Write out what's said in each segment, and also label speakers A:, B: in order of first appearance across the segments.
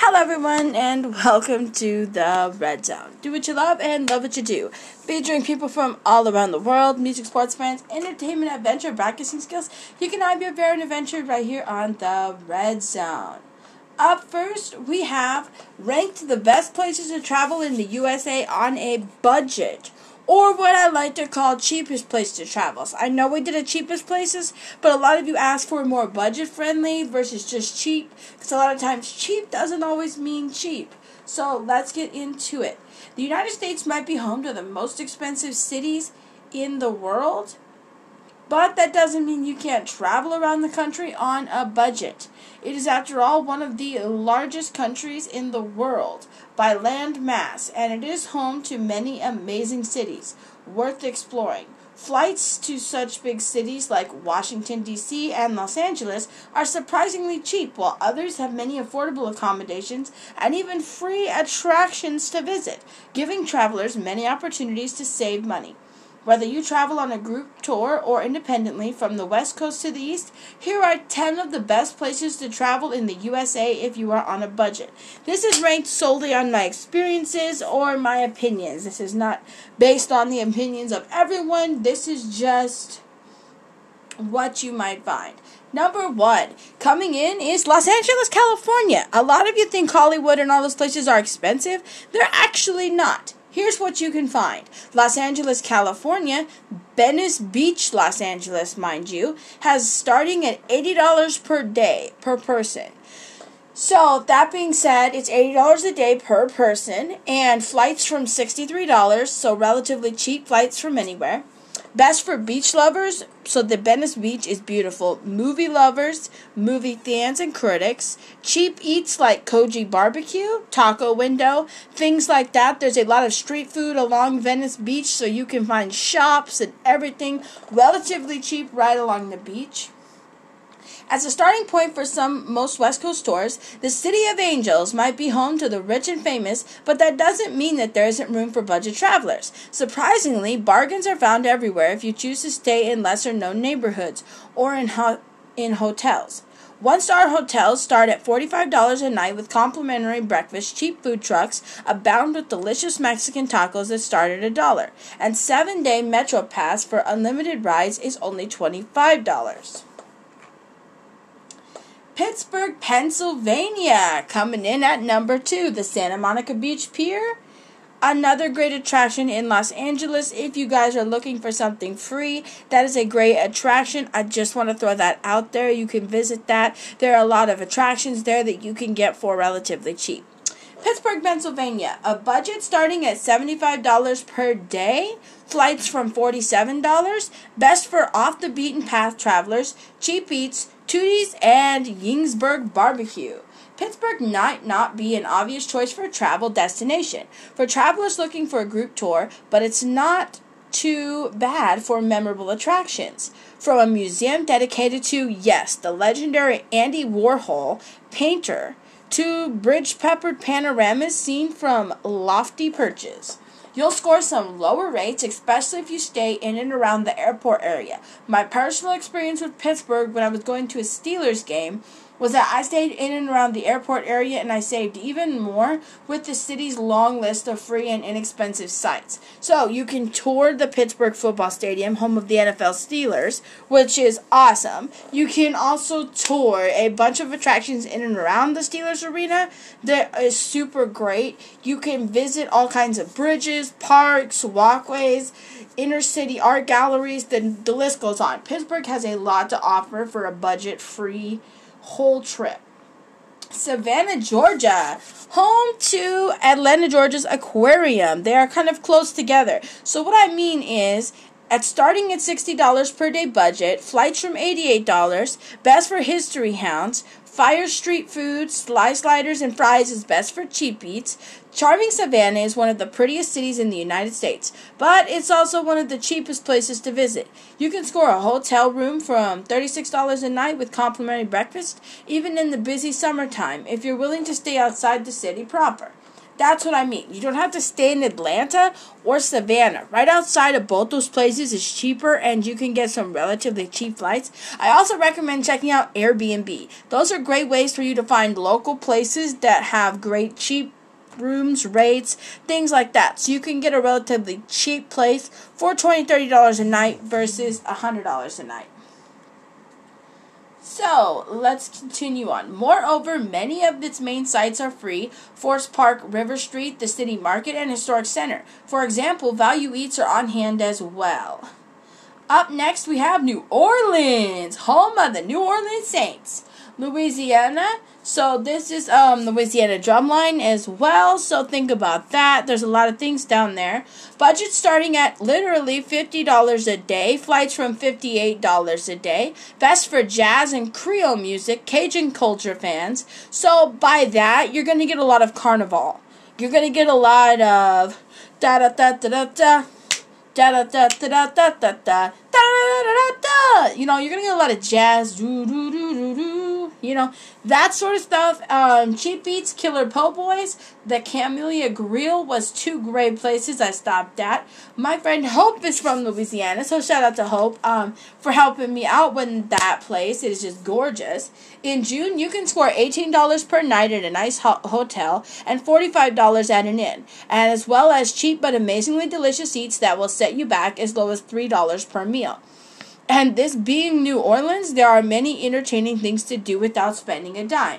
A: Hello everyone and welcome to the Red Zone. Do what you love and love what you do. Featuring people from all around the world, music, sports fans, entertainment, adventure, practicing skills. You can have your very adventure right here on the Red Zone. Up first, we have ranked the best places to travel in the USA on a budget. Or what I like to call cheapest place to travel. So I know we did a cheapest places, but a lot of you asked for more budget friendly versus just cheap. Because a lot of times cheap doesn't always mean cheap. So let's get into it. The United States might be home to the most expensive cities in the world. But that doesn't mean you can't travel around the country on a budget. It is, after all, one of the largest countries in the world by land mass, and it is home to many amazing cities worth exploring. Flights to such big cities like Washington, D.C. and Los Angeles are surprisingly cheap, while others have many affordable accommodations and even free attractions to visit, giving travelers many opportunities to save money. Whether you travel on a group tour or independently from the West Coast to the East, here are 10 of the best places to travel in the USA if you are on a budget. This is ranked solely on my experiences or my opinions. This is not based on the opinions of everyone. This is just what you might find. Number 1, coming in is Los Angeles, California. A lot of you think Hollywood and all those places are expensive. They're actually not. Here's what you can find. Los Angeles, California, Venice Beach, Los Angeles, mind you, has starting at $80 per day, per person. So, that being said, it's $80 a day per person, and flights from $63, so relatively cheap flights from anywhere. Best for beach lovers, so the Venice Beach is beautiful. Movie lovers, movie fans and critics. Cheap eats like Koji Barbecue, Taco Window, things like that. There's a lot of street food along Venice Beach, so you can find shops and everything relatively cheap right along the beach. As a starting point for most West Coast tours, the City of Angels might be home to the rich and famous, but that doesn't mean that there isn't room for budget travelers. Surprisingly, bargains are found everywhere if you choose to stay in lesser-known neighborhoods or in hotels. One-star hotels start at $45 a night with complimentary breakfast. Cheap food trucks abound with delicious Mexican tacos that start at $1. And 7-day Metro Pass for unlimited rides is only $25. Pittsburgh, Pennsylvania, coming in at number 2, the Santa Monica Beach Pier. Another great attraction in Los Angeles. If you guys are looking for something free, that is a great attraction. I just want to throw that out there. You can visit that. There are a lot of attractions there that you can get for relatively cheap. Pittsburgh, Pennsylvania, a budget starting at $75 per day, flights from $47, best for off-the-beaten-path travelers, cheap eats, Tootie's, and Yingsburg Barbecue. Pittsburgh might not be an obvious choice for a travel destination for travelers looking for a group tour, but it's not too bad for memorable attractions. From a museum dedicated to, yes, the legendary Andy Warhol, painter, to bridge-peppered panoramas seen from lofty perches. You'll score some lower rates, especially if you stay in and around the airport area. My personal experience with Pittsburgh when I was going to a Steelers game was that I stayed in and around the airport area, and I saved even more with the city's long list of free and inexpensive sites. So you can tour the Pittsburgh football stadium, home of the NFL Steelers, which is awesome. You can also tour a bunch of attractions in and around the Steelers arena that is super great. You can visit all kinds of bridges, parks, walkways, inner city art galleries, the list goes on. Pittsburgh has a lot to offer for a budget-free whole trip. Savannah, Georgia, home to Atlanta, Georgia's aquarium. They are kind of close together. So what I mean is, starting at $60 per day budget, flights from $88, best for history hounds, fire street food, sliders, and fries is best for cheap eats. Charming Savannah is one of the prettiest cities in the United States, but it's also one of the cheapest places to visit. You can score a hotel room from $36 a night with complimentary breakfast, even in the busy summertime, if you're willing to stay outside the city proper. That's what I mean. You don't have to stay in Atlanta or Savannah. Right outside of both those places is cheaper, and you can get some relatively cheap flights. I also recommend checking out Airbnb. Those are great ways for you to find local places that have great cheap rooms, rates, things like that. So you can get a relatively cheap place for $20, $30 a night versus $100 a night. So, let's continue on. Moreover, many of its main sites are free. Forest Park, River Street, the City Market, and Historic Center. For example, Value Eats are on hand as well. Up next, we have New Orleans, home of the New Orleans Saints. Louisiana. So this is Louisiana Drumline as well. So think about that. There's a lot of things down there. Budget starting at literally $50 a day. Flights from $58 a day. Best for jazz and Creole music, Cajun culture fans. So by that, you're going to get a lot of carnival. You're going to get a lot of da da da da da da. Da da da da da da da da da da da. You know, you're gonna get a lot of jazz, do do do do do. You know, that sort of stuff. Cheap Beats, Killer Po' Boys, the Camellia Grill was two great places I stopped at. My friend Hope is from Louisiana, so shout out to Hope for helping me out with that place. It is just gorgeous. In June, you can score $18 per night at a nice hotel and $45 at an inn, and as well as cheap but amazingly delicious eats that will set you back as low as $3 per meal. And this being New Orleans, there are many entertaining things to do without spending a dime.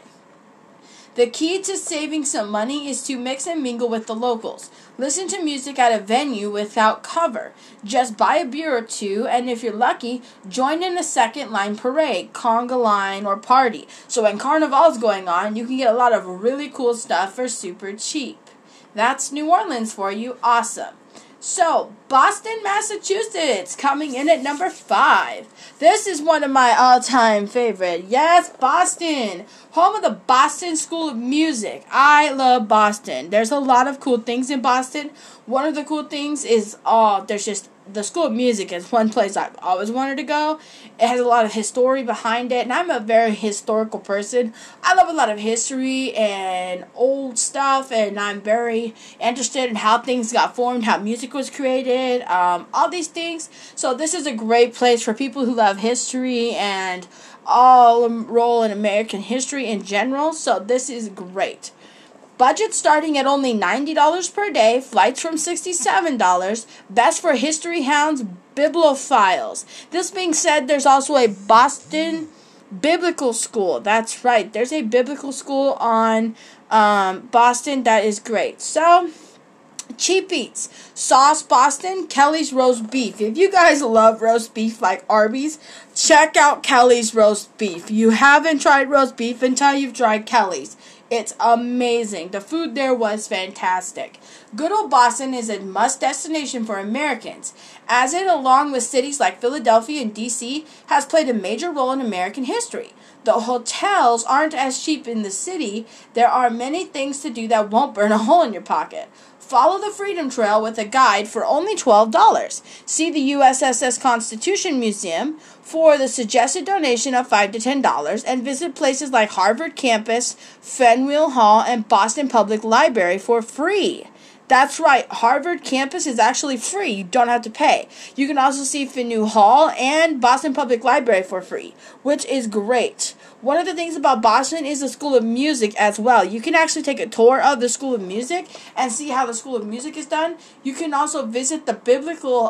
A: The key to saving some money is to mix and mingle with the locals. Listen to music at a venue without cover. Just buy a beer or two, and if you're lucky, join in a second line parade, conga line, or party. So when Carnival's going on, you can get a lot of really cool stuff for super cheap. That's New Orleans for you. Awesome. So, Boston, Massachusetts, coming in at number 5. This is one of my all-time favorite. Yes, Boston, home of the Boston School of Music. I love Boston. There's a lot of cool things in Boston. One of the cool things is, there's just the School of Music is one place I've always wanted to go. It has a lot of history behind it, and I'm a very historical person. I love a lot of history and old stuff, and I'm very interested in how things got formed, how music was created, all these things. So this is a great place for people who love history and all role in American history in general. So this is great. Budget starting at only $90 per day, flights from $67, best for history hounds, bibliophiles. This being said, there's also a Boston Biblical School. That's right, there's a biblical school on Boston that is great. So, Cheap Eats, Sauce Boston, Kelly's Roast Beef. If you guys love roast beef like Arby's, check out Kelly's Roast Beef. You haven't tried roast beef until you've tried Kelly's. It's amazing. The food there was fantastic. Good old Boston is a must destination for Americans, as it, along with cities like Philadelphia and D.C., has played a major role in American history. Though hotels aren't as cheap in the city, there are many things to do that won't burn a hole in your pocket. Follow the Freedom Trail with a guide for only $12. See the USS Constitution Museum for the suggested donation of $5 to $10, and visit places like Harvard Campus, Faneuil Hall, and Boston Public Library for free. That's right, Harvard Campus is actually free. You don't have to pay. You can also see Faneuil Hall and Boston Public Library for free, which is great. One of the things about Boston is the School of Music as well. You can actually take a tour of the School of Music and see how the School of Music is done. You can also visit the biblical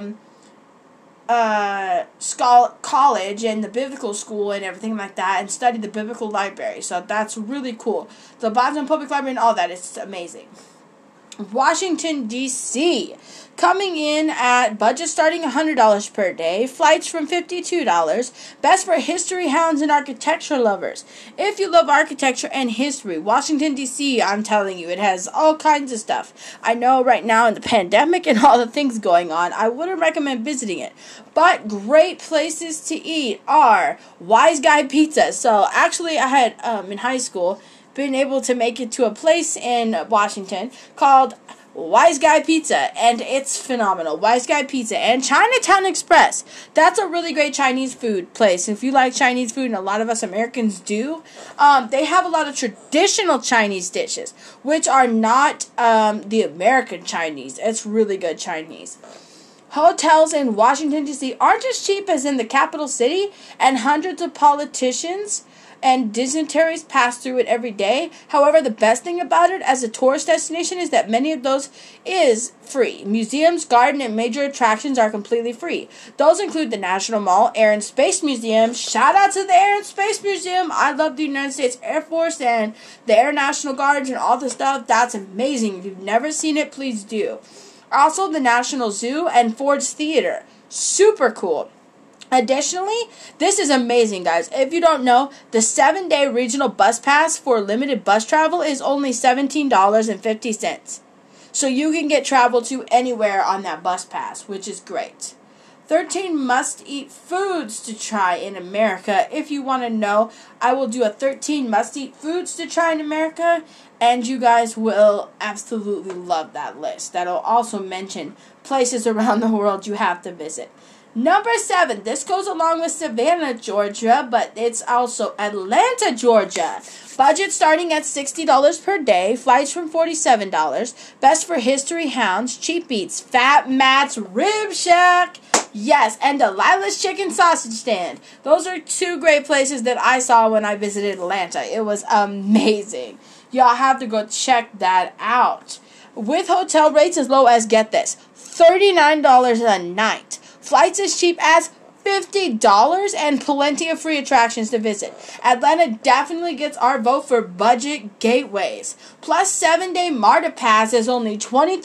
A: college and the biblical school and everything like that, and study the biblical library. So that's really cool. The Boston Public Library and all that is amazing. Washington, D.C., coming in at budget starting $100 per day, flights from $52, best for history hounds and architecture lovers. If you love architecture and history, Washington, D.C., I'm telling you, it has all kinds of stuff. I know right now in the pandemic and all the things going on, I wouldn't recommend visiting it. But great places to eat are Wise Guy Pizza. So actually I had, in high school, been able to make it to a place in Washington called Wise Guy Pizza, and it's phenomenal. Wise Guy Pizza and Chinatown Express. That's a really great Chinese food place. If you like Chinese food, and a lot of us Americans do, they have a lot of traditional Chinese dishes, which are not the American Chinese. It's really good Chinese. Hotels in Washington, D.C. aren't as cheap as in the capital city, and hundreds of politicians and dignitaries pass through it every day. However, the best thing about it as a tourist destination is that many of those is free. Museums, garden, and major attractions are completely free. Those include the National Mall, Air and Space Museum. Shout out to the Air and Space Museum. I love the United States Air Force and the Air National Guards and all the stuff. That's amazing. If you've never seen it, please do. Also, the National Zoo and Ford's Theater. Super cool. Additionally, this is amazing, guys. If you don't know, the 7-day regional bus pass for limited bus travel is only $17.50. So you can get travel to anywhere on that bus pass, which is great. 13 must-eat foods to try in America. If you want to know, I will do a 13 must-eat foods to try in America, and you guys will absolutely love that list. That'll also mention places around the world you have to visit. Number 7, this goes along with Savannah, Georgia, but it's also Atlanta, Georgia. Budget starting at $60 per day, flights from $47. Best for history hounds, cheap eats, Fat Matt's Rib Shack, yes, and Delilah's Chicken Sausage Stand. Those are 2 great places that I saw when I visited Atlanta. It was amazing. Y'all have to go check that out. With hotel rates as low as, get this, $39 a night. Flights as cheap as $50 and plenty of free attractions to visit. Atlanta definitely gets our vote for budget gateways. Plus 7-day MARTA pass is only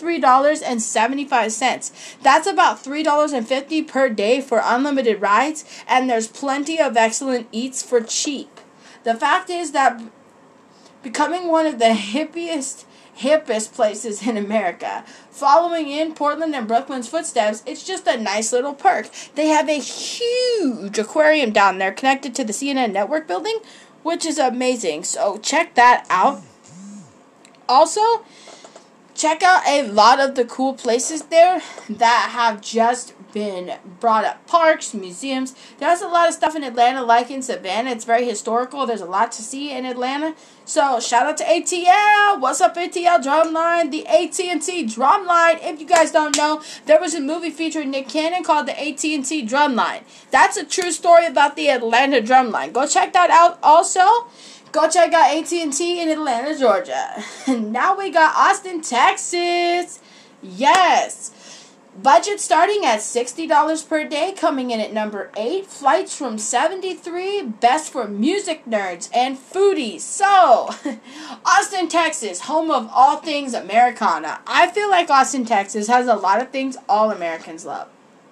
A: $23.75. That's about $3.50 per day for unlimited rides, and there's plenty of excellent eats for cheap. The fact is that becoming one of the hippest places in America. Following in Portland and Brooklyn's footsteps, it's just a nice little perk. They have a huge aquarium down there connected to the CNN network building, which is amazing. So check that out. Also, check out a lot of the cool places there that have just been brought up. Parks, museums. There's a lot of stuff in Atlanta like in Savannah. It's very historical. There's a lot to see in Atlanta. So shout out to ATL. What's up, ATL Drumline? The AT&T Drumline. If you guys don't know, there was a movie featuring Nick Cannon called the AT&T Drumline. That's a true story about the Atlanta Drumline. Go check that out also. Go check out AT&T in Atlanta, Georgia. Now we got Austin, Texas. Yes. Budget starting at $60 per day, coming in at number 8. Flights from 73, best for music nerds and foodies. So, Austin, Texas, home of all things Americana. I feel like Austin, Texas has a lot of things all Americans love.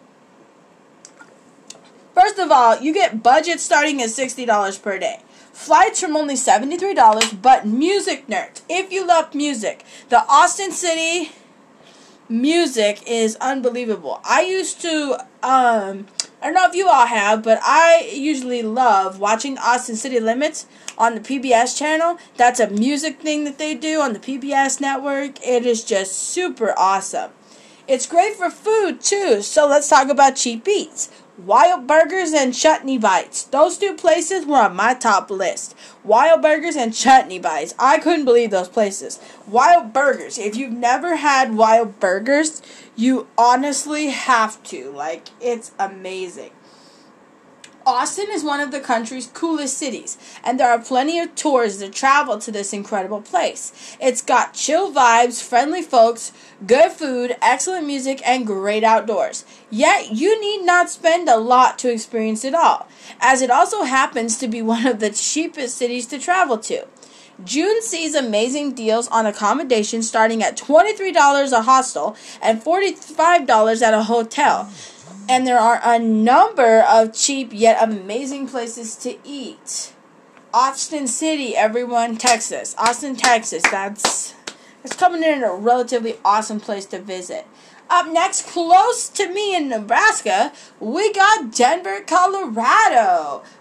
A: First of all, you get budget starting at $60 per day. Flights from only $73, but music nerds. If you love music, the Austin City music is unbelievable. I used to, I don't know if you all have, but I usually love watching the Austin City Limits on the PBS channel. That's a music thing that they do on the PBS network. It is just super awesome. It's great for food too, so let's talk about cheap eats. Wild Burgers and Chutney Bites. Those 2 places were on my top list. Wild Burgers and Chutney Bites. I couldn't believe those places. Wild Burgers. If you've never had Wild Burgers, you honestly have to. Like, it's amazing. Austin is one of the country's coolest cities, and there are plenty of tours that travel to this incredible place. It's got chill vibes, friendly folks, good food, excellent music, and great outdoors. Yet, you need not spend a lot to experience it all, as it also happens to be one of the cheapest cities to travel to. June sees amazing deals on accommodations starting at $23 a hostel and $45 at a hotel. And there are a number of cheap yet amazing places to eat. Austin City, everyone, Texas. Austin, Texas. It's coming in a relatively awesome place to visit. Up next, close to me in Nebraska, we got Denver, Colorado.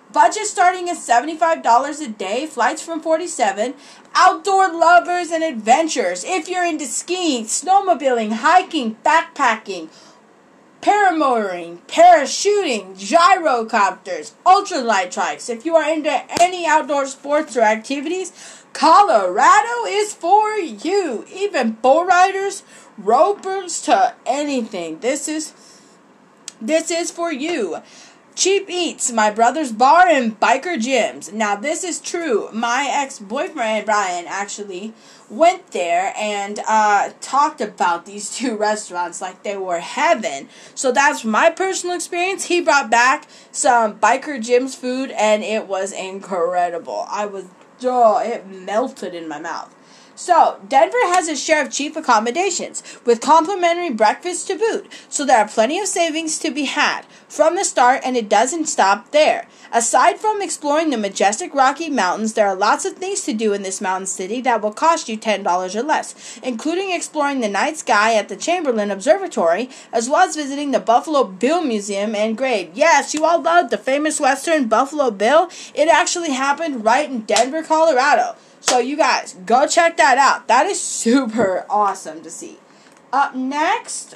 A: Budget starting at $75 a day, flights from 47. Outdoor lovers and adventurers. If you're into skiing, snowmobiling, hiking, backpacking, paramotoring, parachuting, gyrocopters, ultralight trikes. If you are into any outdoor sports or activities, Colorado is for you. Even bull riders, ropers to anything. This is for you. Cheap Eats, My Brother's Bar, and Biker Gyms. Now, this is true. My ex-boyfriend, Brian, actually went there and talked about these two restaurants like they were heaven. So that's my personal experience. He brought back some Biker Gyms food, and it was incredible. It melted in my mouth. So, Denver has a share of cheap accommodations, with complimentary breakfast to boot, so there are plenty of savings to be had from the start, and it doesn't stop there. Aside from exploring the majestic Rocky Mountains, there are lots of things to do in this mountain city that will cost you $10 or less, including exploring the night sky at the Chamberlain Observatory, as well as visiting the Buffalo Bill Museum and Grave. Yes, you all love the famous Western Buffalo Bill. It actually happened right in Denver, Colorado. So you guys, go check that out. That is super awesome to see. Up next,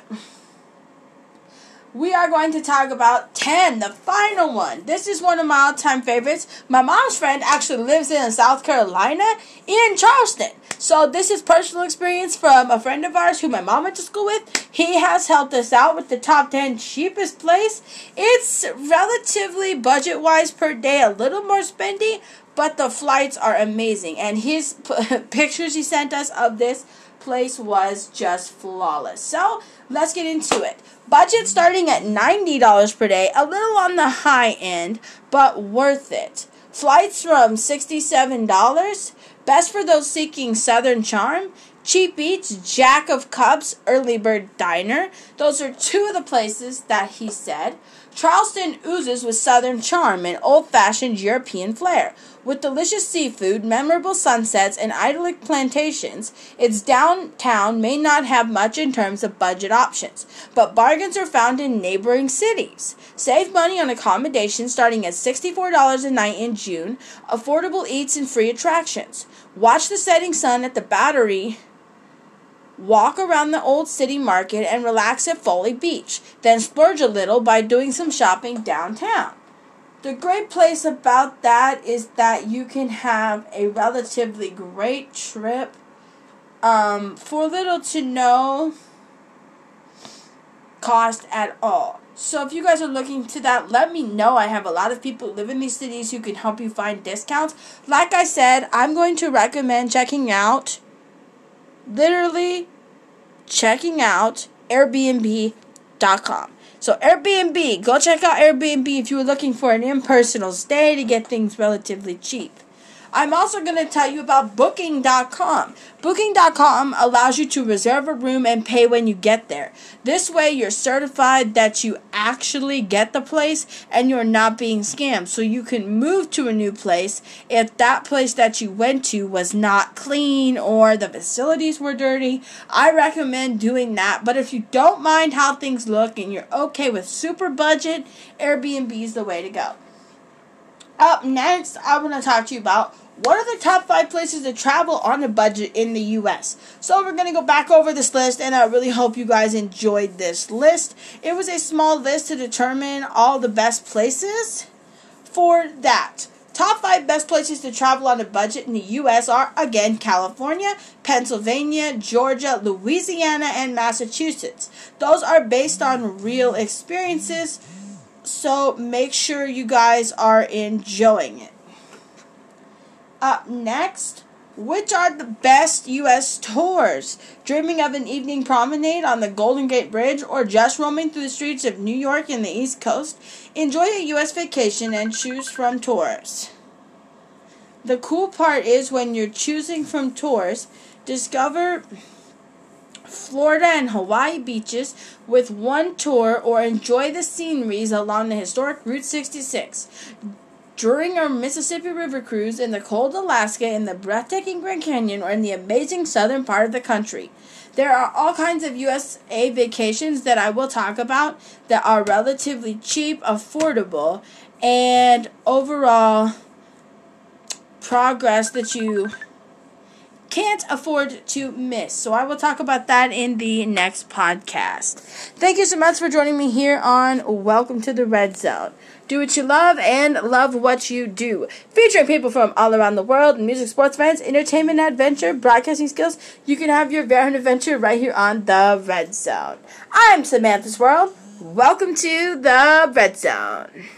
A: we are going to talk about 10, the final one. This is one of my all-time favorites. My mom's friend actually lives in South Carolina, in Charleston. So this is personal experience from a friend of ours who my mom went to school with. He has helped us out with the top 10 cheapest place. It's relatively budget-wise per day, a little more spendy, but the flights are amazing. And his pictures he sent us of this place was just flawless. So, let's get into it. Budget starting at $90 per day, a little on the high end, but worth it. Flights from $67, best for those seeking Southern charm. Cheap Eats, Jack of Cups, Early Bird Diner. Those are two of the places that he said. Charleston oozes with Southern charm and old-fashioned European flair. With delicious seafood, memorable sunsets, and idyllic plantations, its downtown may not have much in terms of budget options, but bargains are found in neighboring cities. Save money on accommodations starting at $64 a night in June, affordable eats and free attractions. Watch the setting sun at the Battery. Walk around the old city market and relax at Foley Beach. Then splurge a little by doing some shopping downtown. The great place about that is that you can have a relatively great trip for little to no cost at all. So if you guys are looking to that, let me know. I have a lot of people who live in these cities who can help you find discounts. Like I said, I'm going to recommend checking out Airbnb.com. So Airbnb, go check out Airbnb if you were looking for an impersonal stay to get things relatively cheap. I'm also going to tell you about Booking.com. Booking.com allows you to reserve a room and pay when you get there. This way you're certified that you actually get the place and you're not being scammed. So you can move to a new place if that place that you went to was not clean or the facilities were dirty. I recommend doing that. But if you don't mind how things look and you're okay with super budget, Airbnb is the way to go. Up next, I want to talk to you about what are the top 5 places to travel on a budget in the U.S. So we're going to go back over this list, and I really hope you guys enjoyed this list. It was a small list to determine all the best places for that. Top 5 best places to travel on a budget in the U.S. are, again, California, Pennsylvania, Georgia, Louisiana, and Massachusetts. Those are based on real experiences, so make sure you guys are enjoying it. Up next, which are the best U.S. tours? Dreaming of an evening promenade on the Golden Gate Bridge or just roaming through the streets of New York and the East Coast? Enjoy a U.S. vacation and choose from tours. The cool part is when you're choosing from tours, discover Florida and Hawaii beaches with one tour or enjoy the sceneries along the historic Route 66. During our Mississippi River cruise in the cold Alaska, in the breathtaking Grand Canyon, or in the amazing southern part of the country. There are all kinds of USA vacations that I will talk about that are relatively cheap, affordable, and overall progress that you can't afford to miss. So I will talk about that in the next podcast. Thank you so much for joining me here on Welcome to the Red Zone. Do what you love and love what you do. Featuring people from all around the world, music, sports fans, entertainment, adventure, broadcasting skills. You can have your very own adventure right here on the Red Zone. I'm Samantha's World. Welcome to the Red Zone.